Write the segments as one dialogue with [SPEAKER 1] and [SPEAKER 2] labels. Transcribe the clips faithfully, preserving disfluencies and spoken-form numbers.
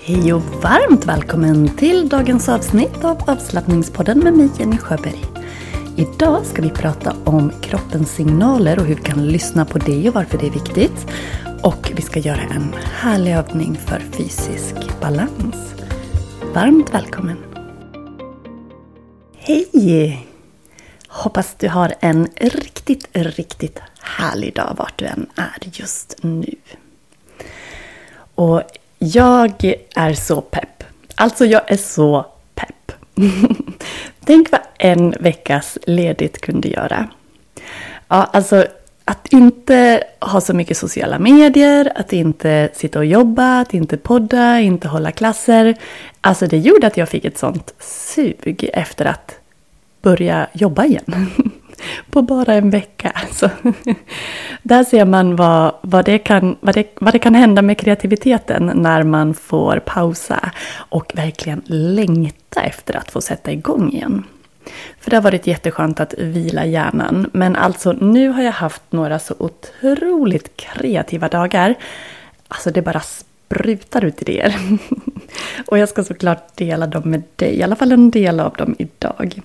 [SPEAKER 1] Hej och varmt välkommen till dagens avsnitt av avslappningspodden med mig, Jenny Sjöberg. Idag ska vi prata om kroppens signaler och hur vi kan lyssna på det och varför det är viktigt. Och vi ska göra en härlig övning för fysisk balans. Varmt välkommen! Hej! Hoppas du har en riktigt, riktigt härlig dag vart du än är just nu. Och jag är så pepp. Alltså jag är så pepp. Tänk vad en veckas ledigt kunde göra. Ja, alltså att inte ha så mycket sociala medier, att inte sitta och jobba, att inte podda, inte hålla klasser. Alltså det gjorde att jag fick ett sånt sug efter att börja jobba igen. På bara en vecka. Så där ser man vad, vad, det kan, vad, det, vad det kan hända med kreativiteten när man får pausa och verkligen längta efter att få sätta igång igen. För det har varit jätteskönt att vila hjärnan. Men alltså nu har jag haft några så otroligt kreativa dagar. Alltså det bara sprutar ut idéer. Och jag ska såklart dela dem med dig. I alla fall en del av dem idag.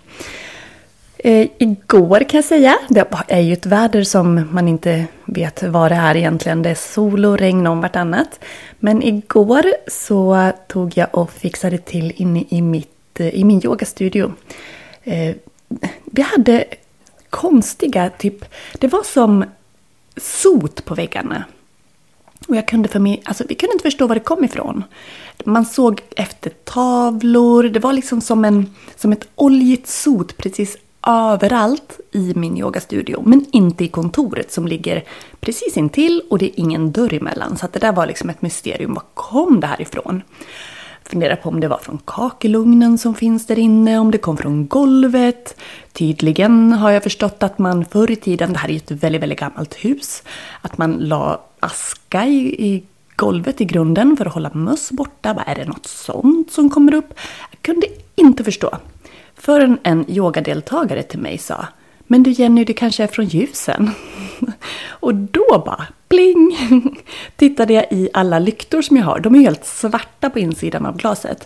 [SPEAKER 1] Eh, igår kan jag säga, det är ju ett väder som man inte vet vad det är egentligen. Det är sol och regn om vartannat. Men igår så tog jag och fixade till inne i, mitt, i min yogastudio. Eh, vi hade konstiga, typ, det var som sot på väggarna. Och jag kunde för mig, alltså vi kunde inte förstå var det kom ifrån. Man såg efter tavlor, det var liksom som, en, som ett oljigt sot precis överallt i min yogastudio. Men inte i kontoret som ligger precis intill och det är ingen dörr emellan. Så att det där var liksom ett mysterium, var kom det här ifrån? Funderar på om det var från kakelugnen som finns där inne, om det kom från golvet. Tydligen har jag förstått att man förr i tiden, det här är ju ett väldigt, väldigt gammalt hus, att man la aska i, i golvet i grunden för att hålla möss borta. Vad är det något sånt som kommer upp? Jag kunde inte förstå. Förrän en yogadeltagare till mig sa, men du Jenny, det kanske är från ljusen. Och då bara, bling, tittade jag i alla lyktor som jag har. De är helt svarta på insidan av glaset.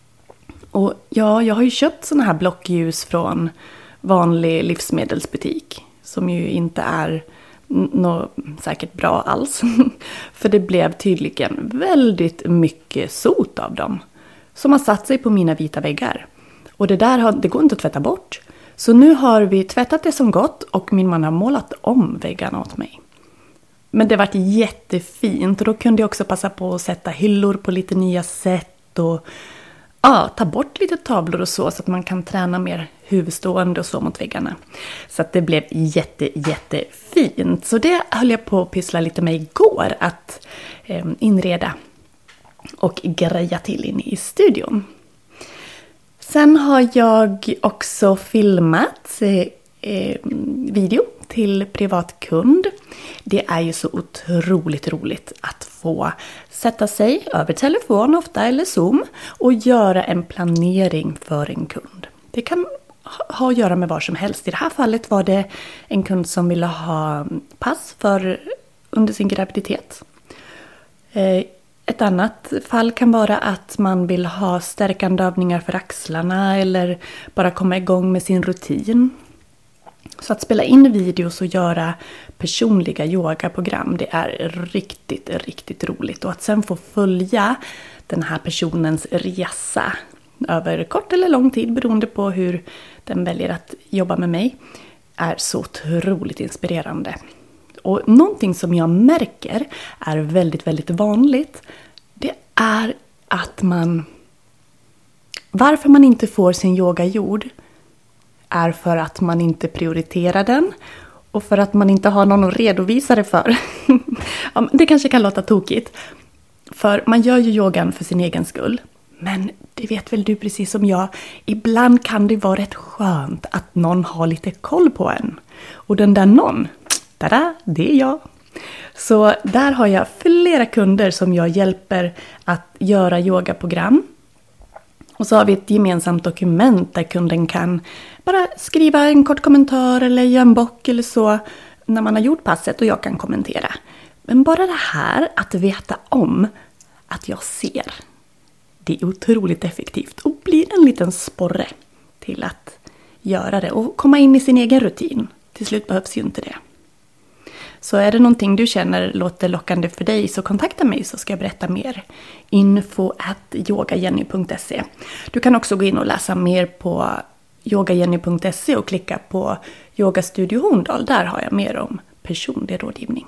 [SPEAKER 1] Och ja, jag har ju köpt såna här blockljus från vanlig livsmedelsbutik. Som ju inte är något säkert bra alls. För det blev tydligen väldigt mycket sot av dem. Som har satt sig på mina vita väggar. Och det där har, det går inte att tvätta bort. Så nu har vi tvättat det som gott och min man har målat om väggarna åt mig. Men det har varit jättefint och då kunde jag också passa på att sätta hyllor på lite nya sätt. Och ja, ta bort lite tavlor och så så att man kan träna mer huvudstående och så mot väggarna. Så att det blev jätte, jättefint. Så det höll jag på att pyssla lite med igår, att eh, inreda och greja till inne i studion. Sen har jag också filmat eh, video till privatkund. Det är ju så otroligt roligt att få sätta sig över telefon ofta eller Zoom och göra en planering för en kund. Det kan ha att göra med vad som helst. I det här fallet var det en kund som ville ha pass för under sin graviditet. Eh, Ett annat fall kan vara att man vill ha stärkande övningar för axlarna eller bara komma igång med sin rutin. Så att spela in videos och göra personliga yogaprogram, det är riktigt, riktigt roligt. Och att sen få följa den här personens resa över kort eller lång tid beroende på hur den väljer att jobba med mig är så otroligt inspirerande. Och någonting som jag märker är väldigt, väldigt vanligt, det är att man, varför man inte får sin yoga gjord är för att man inte prioriterar den och för att man inte har någon att redovisa det för. Ja, det kanske kan låta tokigt, för man gör ju yogan för sin egen skull. Men det vet väl du precis som jag, ibland kan det vara rätt skönt att någon har lite koll på en. Och den där någon, tada, det är jag. Så där har jag flera kunder som jag hjälper att göra yogaprogram. Och så har vi ett gemensamt dokument där kunden kan bara skriva en kort kommentar eller göra en bock eller så när man har gjort passet och jag kan kommentera. Men bara det här att veta om att jag ser. det är otroligt effektivt och blir en liten sporre till att göra det och komma in i sin egen rutin. Till slut behövs ju inte det. Så är det någonting du känner låter lockande för dig så kontakta mig så ska jag berätta mer. info at yogajenny punkt se. Du kan också gå in och läsa mer på yogajenny punkt se och klicka på Yogastudio Horndal. Där har jag mer om personlig rådgivning.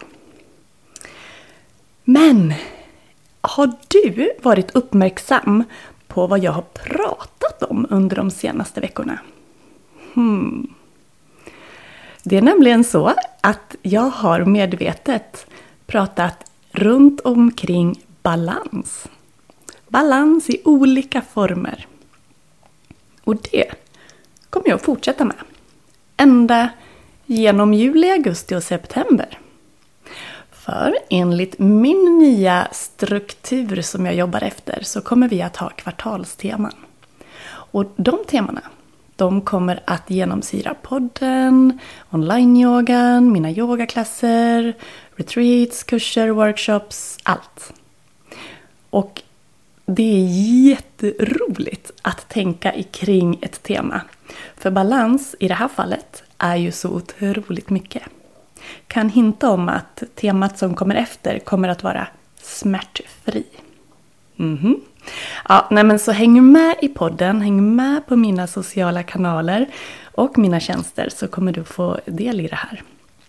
[SPEAKER 1] Men har du varit uppmärksam på vad jag har pratat om under de senaste veckorna? Hmm. Det är nämligen så att jag har medvetet pratat runt omkring balans. Balans i olika former. Och det kommer jag att fortsätta med. Ända genom juli, augusti och september. För enligt min nya struktur som jag jobbar efter så kommer vi att ha kvartalsteman. Och de temana, de kommer att genomsyra podden, online-yogan, mina yogaklasser, retreats, kurser, workshops, allt. Och det är jätteroligt att tänka kring ett tema. För balans i det här fallet är ju så otroligt mycket. Kan hinta om att temat som kommer efter kommer att vara smärtfri. Mhm. Ja, nej men så häng med i podden, häng med på mina sociala kanaler och mina tjänster så kommer du få del i det här.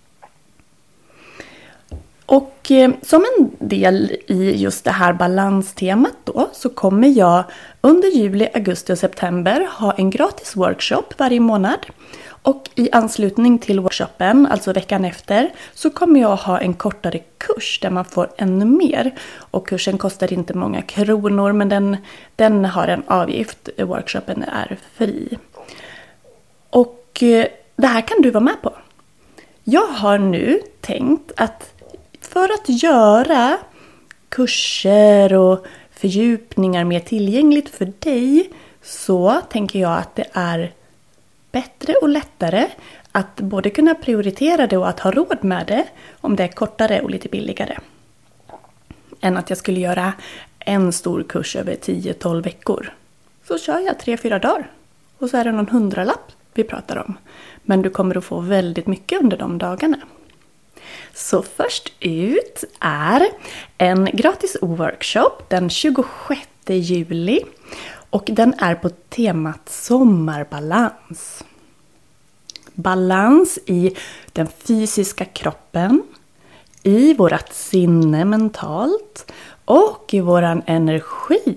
[SPEAKER 1] Och eh, som en del i just det här balanstemat då så kommer jag under juli, augusti och september ha en gratis workshop varje månad. Och i anslutning till workshopen, alltså veckan efter, så kommer jag ha en kortare kurs där man får ännu mer. Och kursen kostar inte många kronor men den, den har en avgift. Workshopen är fri. Och eh, det här kan du vara med på. Jag har nu tänkt att för att göra kurser och fördjupningar mer tillgängligt för dig så tänker jag att det är bättre och lättare att både kunna prioritera det och att ha råd med det om det är kortare och lite billigare. Än att jag skulle göra en stor kurs över tio till tolv veckor. Så kör jag tre fyra dagar och så är det någon hundralapp vi pratar om. Men du kommer att få väldigt mycket under de dagarna. Så först ut är en gratis workshop den tjugosjätte juli och den är på temat sommarbalans. Balans i den fysiska kroppen, i vårat sinne mentalt och i våran energi.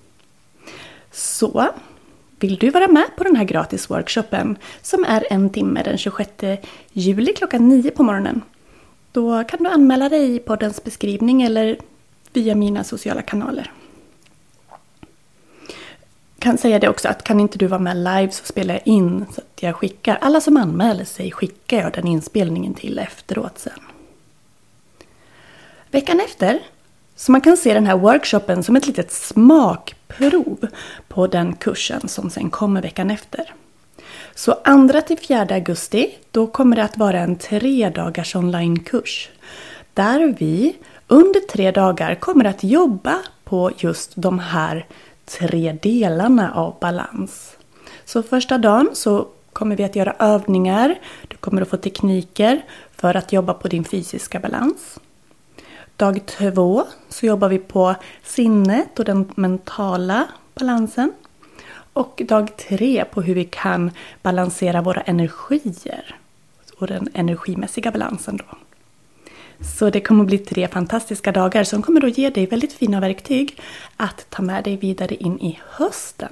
[SPEAKER 1] Så vill du vara med på den här gratis workshopen som är en timme den tjugosjätte juli klockan nio på morgonen. Då kan du anmäla dig i poddens beskrivning eller via mina sociala kanaler. Kan säga det också att kan inte du vara med live så spelar jag in så att jag skickar. Alla som anmäler sig skickar jag den inspelningen till efteråt sen. Veckan efter, så man kan se den här workshopen som ett litet smakprov på den kursen som sen kommer veckan efter. Så andra till fjärde augusti, då kommer det att vara en tre dagars onlinekurs. Där vi under tre dagar kommer att jobba på just de här tre delarna av balans. Så första dagen så kommer vi att göra övningar. Du kommer att få tekniker för att jobba på din fysiska balans. Dag två så jobbar vi på sinnet och den mentala balansen. Och dag tre på hur vi kan balansera våra energier och den energimässiga balansen då. Så det kommer att bli tre fantastiska dagar som kommer att ge dig väldigt fina verktyg att ta med dig vidare in i hösten.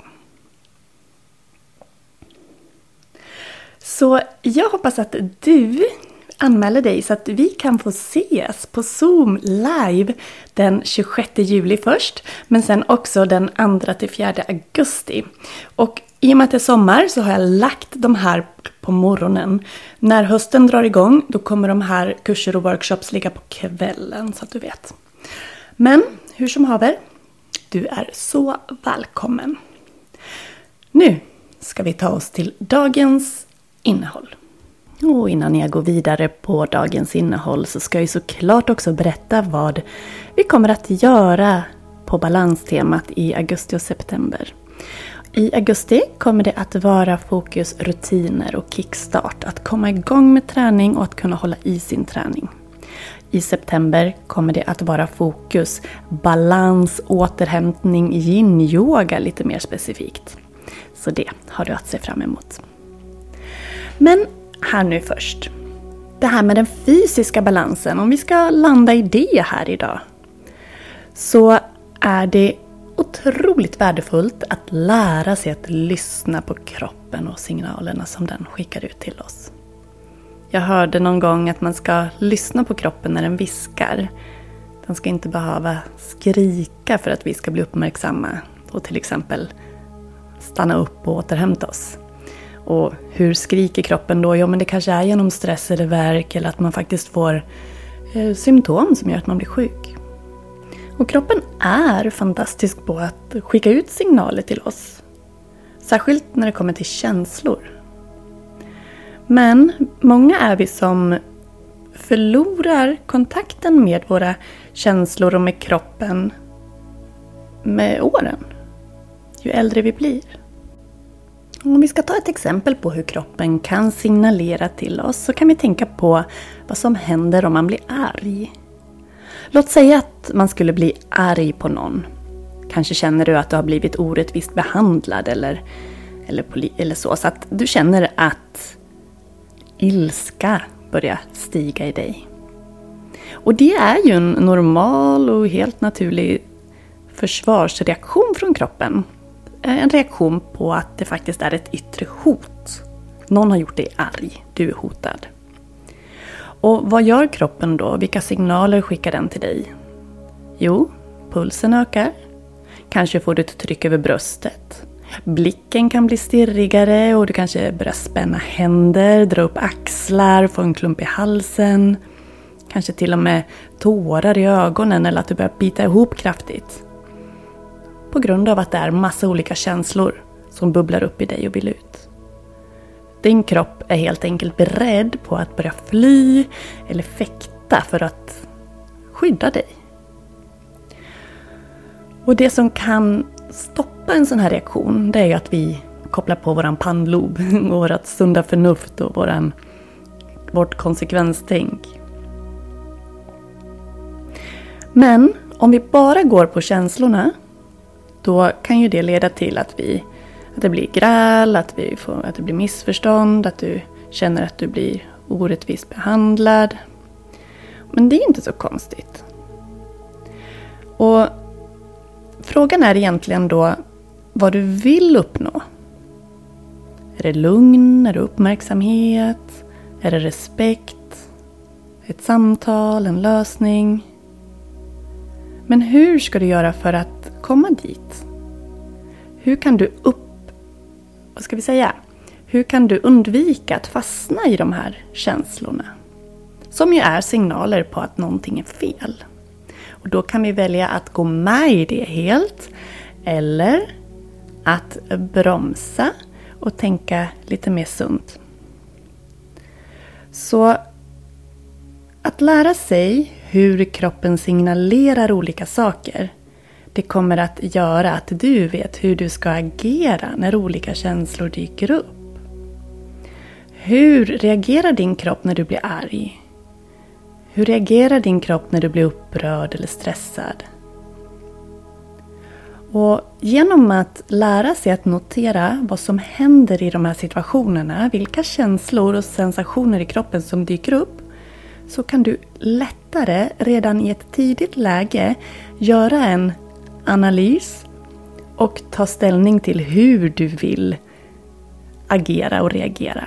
[SPEAKER 1] Så jag hoppas att du anmäler dig så att vi kan få ses på Zoom live den tjugosjätte juli först. Men sen också den andra till fjärde augusti. Och i och med att det är sommar så har jag lagt de här på morgonen. När hösten drar igång då kommer de här kurser och workshops ligga på kvällen så att du vet. Men hur som haver, du är så välkommen. Nu ska vi ta oss till dagens innehåll. Och innan jag går vidare på dagens innehåll så ska jag såklart också berätta vad vi kommer att göra på balanstemat i augusti och september. I augusti kommer det att vara fokus rutiner och kickstart. Att komma igång med träning och att kunna hålla i sin träning. I september kommer det att vara fokus balans, återhämtning, yin-yoga lite mer specifikt. Så det har du att se fram emot. Men här nu först. Det här med den fysiska balansen, om vi ska landa i det här idag. Så är det otroligt värdefullt att lära sig att lyssna på kroppen och signalerna som den skickar ut till oss. Jag hörde någon gång att man ska lyssna på kroppen när den viskar. Den ska inte behöva skrika för att vi ska bli uppmärksamma och till exempel stanna upp och återhämta oss. Och hur skriker kroppen då? Ja, men det kanske är genom stress eller värk eller att man faktiskt får eh, symptom som gör att man blir sjuk. Och kroppen är fantastisk på att skicka ut signaler till oss. Särskilt när det kommer till känslor. Men många är vi som förlorar kontakten med våra känslor och med kroppen med åren. Ju äldre vi blir. Om vi ska ta ett exempel på hur kroppen kan signalera till oss så kan vi tänka på vad som händer om man blir arg. Låt säga att man skulle bli arg på någon. Kanske känner du att du har blivit orättvist behandlad eller, eller, eller så. Så att du känner att ilska börjar stiga i dig. Och det är ju en normal och helt naturlig försvarsreaktion från kroppen. En reaktion på att det faktiskt är ett yttre hot. Någon har gjort dig arg, du är hotad. Och vad gör kroppen då? Vilka signaler skickar den till dig? Jo, pulsen ökar. Kanske får du ett tryck över bröstet. Blicken kan bli stirrigare och du kanske börjar spänna händer, dra upp axlar, få en klump i halsen. Kanske till och med tårar i ögonen eller att du börjar bita ihop kraftigt. På grund av att det är massa olika känslor som bubblar upp i dig och vill ut. Din kropp är helt enkelt beredd på att börja fly eller fäkta för att skydda dig. Och det som kan stoppa en sån här reaktion, det är ju att vi kopplar på våran pannlob, vårat sunda förnuft och våran, vårt konsekvenstänk. Men om vi bara går på känslorna, då kan ju det leda till att, vi, att det blir gräl, att, vi får, att det blir missförstånd, att du känner att du blir orättvist behandlad. Men det är inte så konstigt. Och frågan är egentligen då vad du vill uppnå. Är det lugn? Är det uppmärksamhet? Är det respekt? Ett samtal? En lösning? Men hur ska du göra för att komma dit? Hur kan du upp... Vad ska vi säga? Hur kan du undvika att fastna i de här känslorna? Som ju är signaler på att någonting är fel. Och då kan vi välja att gå med i det helt. Eller att bromsa och tänka lite mer sunt. Så att lära sig hur kroppen signalerar olika saker, det kommer att göra att du vet hur du ska agera när olika känslor dyker upp. Hur reagerar din kropp när du blir arg? Hur reagerar din kropp när du blir upprörd eller stressad? Och genom att lära sig att notera vad som händer i de här situationerna, vilka känslor och sensationer i kroppen som dyker upp, så kan du lättare redan i ett tidigt läge göra en analys och ta ställning till hur du vill agera och reagera.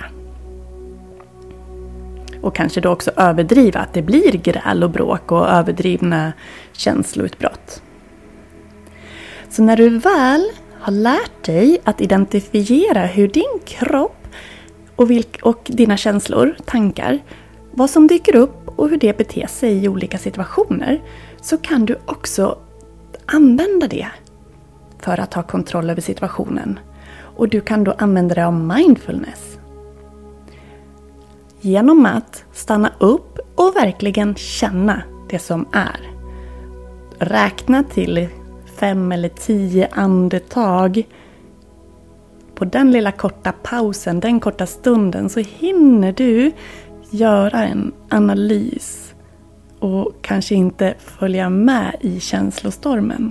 [SPEAKER 1] Och kanske då också överdriva att det blir gräl och bråk och överdrivna känsloutbrott. Så när du väl har lärt dig att identifiera hur din kropp och, vilk- och dina känslor, tankar, vad som dyker upp och hur det beter sig i olika situationer, så kan du också använda det för att ha kontroll över situationen. Och du kan då använda det av mindfulness. Genom att stanna upp och verkligen känna det som är. Räkna till fem eller tio andetag. På den lilla korta pausen, den korta stunden, så hinner du göra en analys och kanske inte följa med i känslostormen.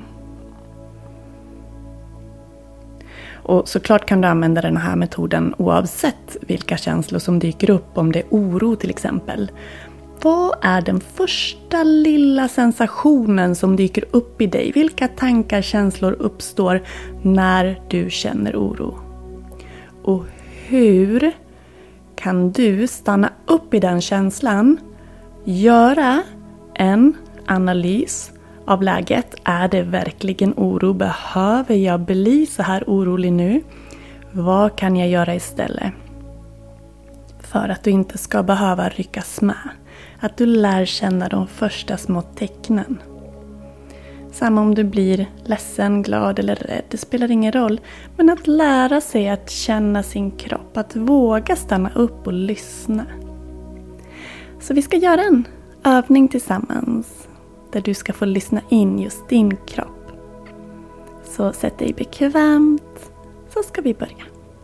[SPEAKER 1] Och såklart kan du använda den här metoden oavsett vilka känslor som dyker upp, om det är oro till exempel. Vad är den första lilla sensationen som dyker upp i dig? Vilka tankar, känslor uppstår när du känner oro? Och hur kan du stanna upp i den känslan, göra en analys av läget? Är det verkligen oro? Behöver jag bli så här orolig nu? Vad kan jag göra istället? För att du inte ska behöva ryckas med. Att du lär känna de första små tecknen. Samma om du blir ledsen, glad eller rädd, det spelar ingen roll. Men att lära sig att känna sin kropp, att våga stanna upp och lyssna. Så vi ska göra en övning tillsammans där du ska få lyssna in just din kropp. Så sätt dig bekvämt, så ska vi börja.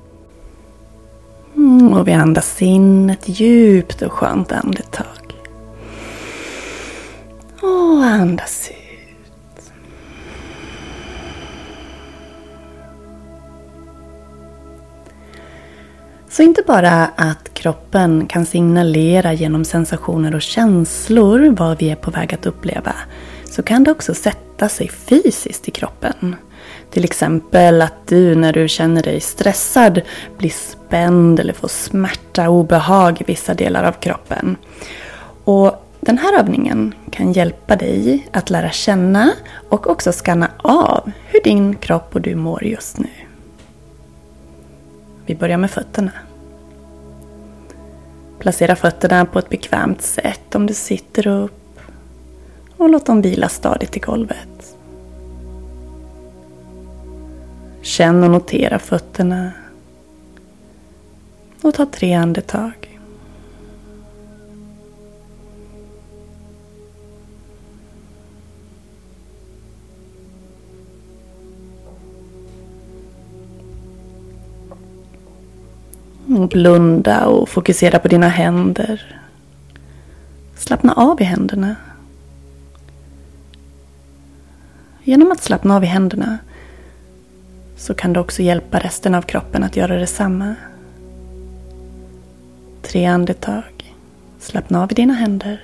[SPEAKER 1] Mm, och vi andas in ett djupt och skönt andetag. Och andas ut. Så inte bara att kroppen kan signalera genom sensationer och känslor vad vi är på väg att uppleva, så kan det också sätta sig fysiskt i kroppen. Till exempel att du när du känner dig stressad blir spänd eller får smärta och obehag i vissa delar av kroppen. Och den här övningen kan hjälpa dig att lära känna och också skanna av hur din kropp och du mår just nu. Vi börjar med fötterna. Placera fötterna på ett bekvämt sätt om du sitter upp och låt dem vila stadigt i golvet. Känn och notera fötterna och ta tre andetag. Blunda och fokusera på dina händer. Slappna av i händerna. Genom att slappna av i händerna så kan du också hjälpa resten av kroppen att göra detsamma. Tre andetag. Slappna av i dina händer.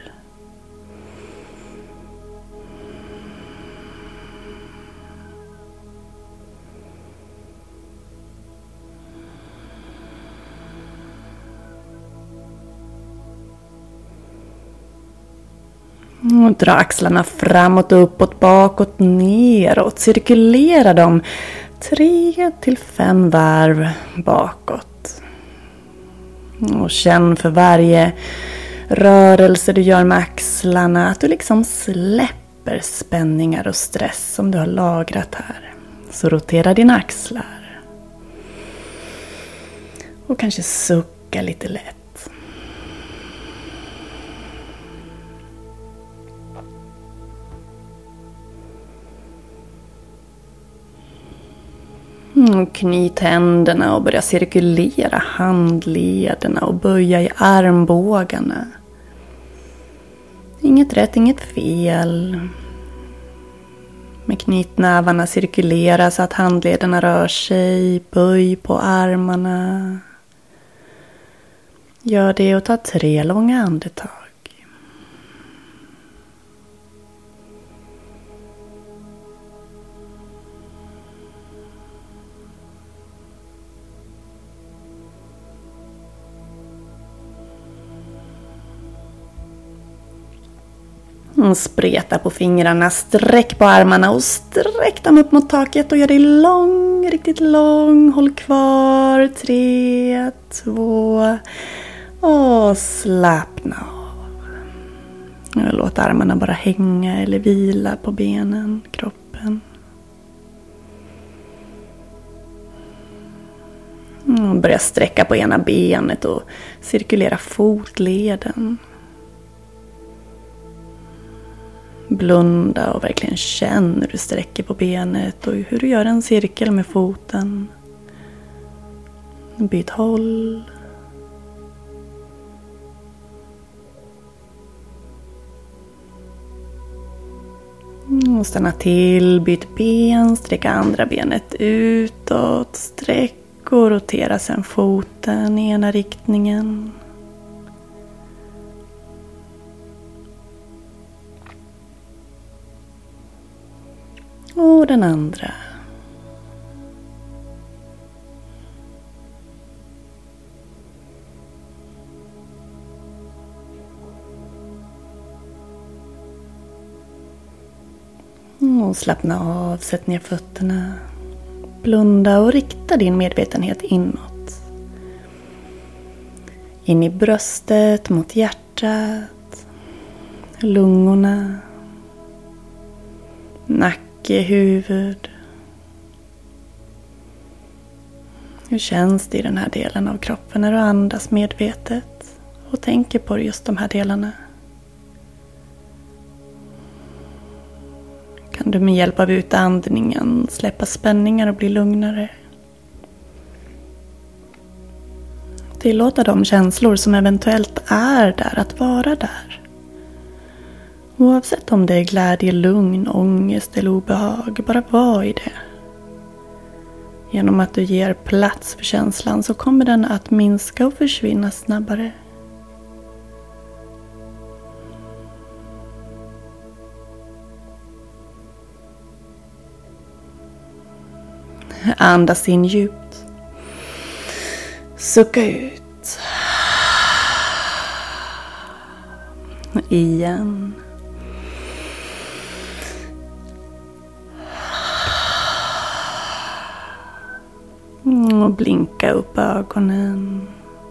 [SPEAKER 1] Och dra axlarna framåt, uppåt, bakåt, neråt. Cirkulera dem tre till fem varv bakåt. Och känn för varje rörelse du gör med axlarna att du liksom släpper spänningar och stress som du har lagrat här. Så rotera dina axlar. Och kanske sucka lite lätt. Knyt händerna och börja cirkulera handlederna och böja i armbågarna. Inget rätt, inget fel. Med knytnävarna cirkulera så att handlederna rör sig. Böj på armarna. Gör det och ta tre långa andetag. Spreta på fingrarna, sträck på armarna och sträck dem upp mot taket och gör dig lång, riktigt lång. Håll kvar, tre, två och slappna av. Låt armarna bara hänga eller vila på benen, kroppen. Börja sträcka på ena benet och cirkulera fotleden. Blunda och verkligen känn hur du sträcker på benet och hur du gör en cirkel med foten. Byt håll. Och stanna till, byt ben, sträcka andra benet utåt, sträck och rotera sen foten i ena riktningen. Och den andra. Och slappna av, sätt ner fötterna. Blunda och rikta din medvetenhet inåt. In i bröstet, mot hjärtat, lungorna, nacke, huvud. Hur känns det i den här delen av kroppen när du andas medvetet och tänker på just de här delarna? Kan du med hjälp av utandningen släppa spänningar och bli lugnare? Tillåta de känslor som eventuellt är där att vara där. Oavsett om det är glädje, lugn, ångest eller obehag, bara var i det. Genom att du ger plats för känslan så kommer den att minska och försvinna snabbare. Andas in djupt. Sucka ut. Igen. Och blinka upp ögonen.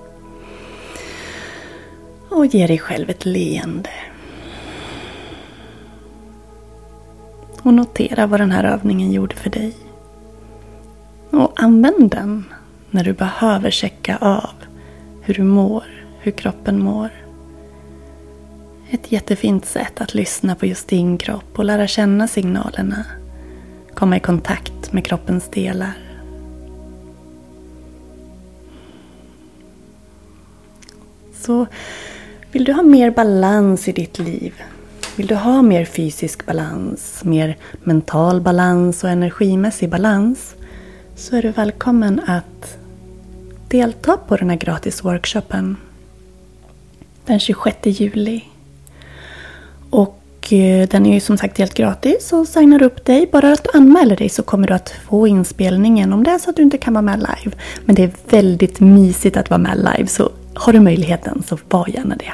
[SPEAKER 1] Och ge dig själv ett leende. Och notera vad den här övningen gjorde för dig. Och använd den när du behöver checka av hur du mår, hur kroppen mår. Ett jättefint sätt att lyssna på just din kropp och lära känna signalerna. Komma i kontakt med kroppens delar. Så vill du ha mer balans i ditt liv? Vill du ha mer fysisk balans, mer mental balans och energimässig balans? Så är du välkommen att delta på den här gratis workshopen den tjugosjätte juli. Och den är ju som sagt helt gratis, så signar du upp dig. Bara att du anmäler dig så kommer du att få inspelningen om det är så att du inte kan vara med live. Men det är väldigt mysigt att vara med live, så har du möjligheten så var gärna det.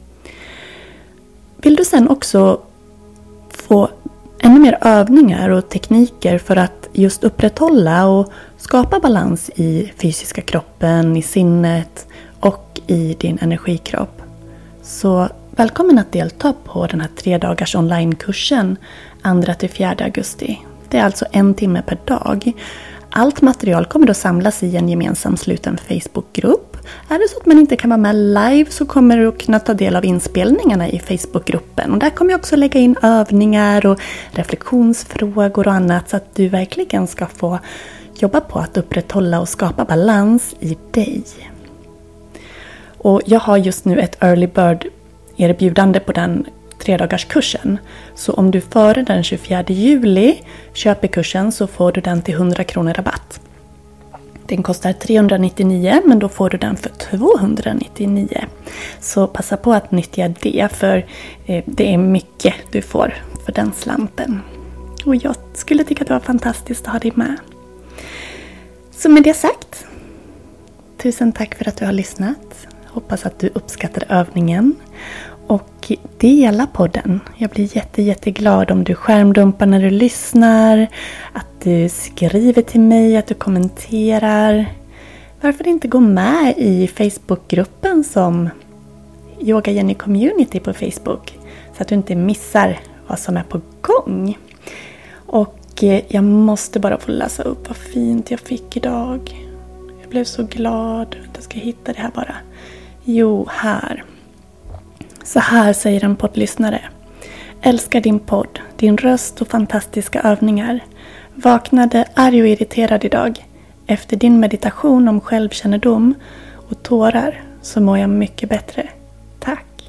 [SPEAKER 1] Vill du sen också få ännu mer övningar och tekniker för att just upprätthålla och skapa balans i fysiska kroppen, i sinnet och i din energikropp. Så välkommen att delta på den här tre dagars onlinekursen andra till fjärde augusti. Det är alltså en timme per dag. Allt material kommer då samlas i en gemensam sluten Facebookgrupp. Är det så att man inte kan vara med live så kommer du att kunna ta del av inspelningarna i Facebookgruppen. Och där kommer jag också lägga in övningar och reflektionsfrågor och annat så att du verkligen ska få jobba på att upprätthålla och skapa balans i dig. Och jag har just nu ett early bird erbjudande på den tre dagars kursen. Så om du före den tjugofjärde juli köper kursen så får du den till hundra kronor rabatt. Den kostar trehundranittionio men då får du den för tvåhundranittionio. Så passa på att nyttja det, för det är mycket du får för den slanten. Och jag skulle tycka att det var fantastiskt att ha dig med. Så med det sagt, tusen tack för att du har lyssnat. Hoppas att du uppskattar övningen. Och dela podden. Jag blir jätte, jätteglad om du skärmdumpar när du lyssnar. Att du skriver till mig, att du kommenterar. Varför inte gå med i Facebookgruppen som Yoga Jenny Community på Facebook. Så att du inte missar vad som är på gång. Och jag måste bara få läsa upp vad fint jag fick idag. Jag blev så glad. Jag ska hitta det här bara. Jo, här. Så här säger en poddlyssnare. älskar din podd, din röst och fantastiska övningar. Vaknade arg och irriterad idag. Efter din meditation om självkännedom och tårar så mår jag mycket bättre. Tack.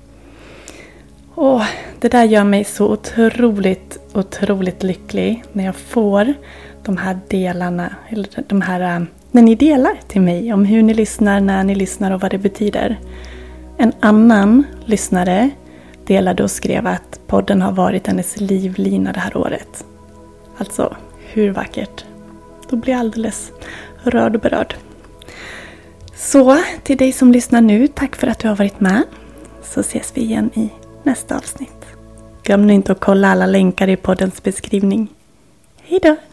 [SPEAKER 1] Åh, det där gör mig så otroligt, otroligt lycklig när jag får de här delarna, eller de här, när ni delar till mig om hur ni lyssnar, när ni lyssnar och vad det betyder. En annan lyssnare delade och skrev att podden har varit hennes livlina det här året. Alltså, hur vackert. Då blir jag alldeles rörd och berörd. Så, till dig som lyssnar nu, tack för att du har varit med. Så ses vi igen i nästa avsnitt. Glöm nu inte att kolla alla länkar i poddens beskrivning. Hej då!